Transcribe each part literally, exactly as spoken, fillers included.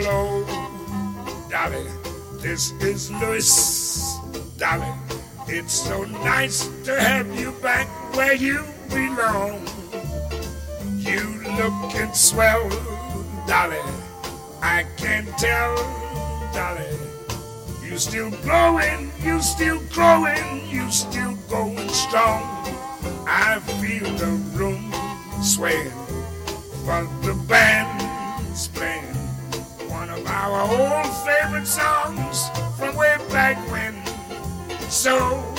hello, Dolly. This is Louis, Dolly. It's so nice to have you back where you belong. You lookin' swell, Dolly. I can tell, Dolly. You still glowing, you still growing, you still going strong. I feel the room swaying, but the band's playing one of our old favorite songs from way back when. So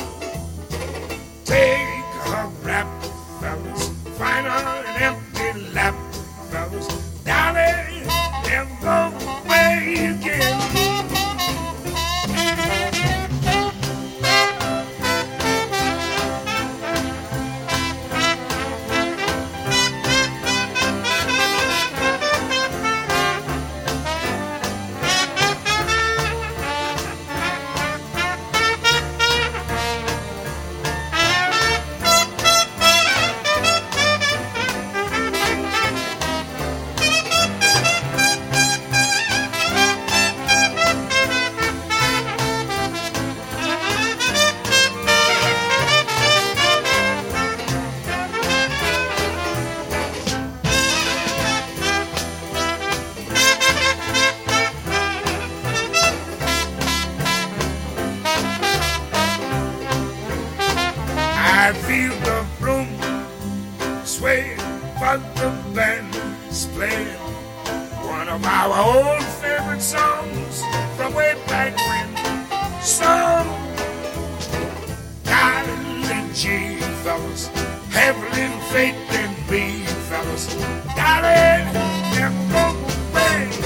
take her rap, fellas, find her an empty lap, fellas. Dolly, never go away again. I feel the room sway, but the band's playing one of our old favorite songs from way back when. So, darling G, fellas, have a little faith in me, fellas. Darling, never go away.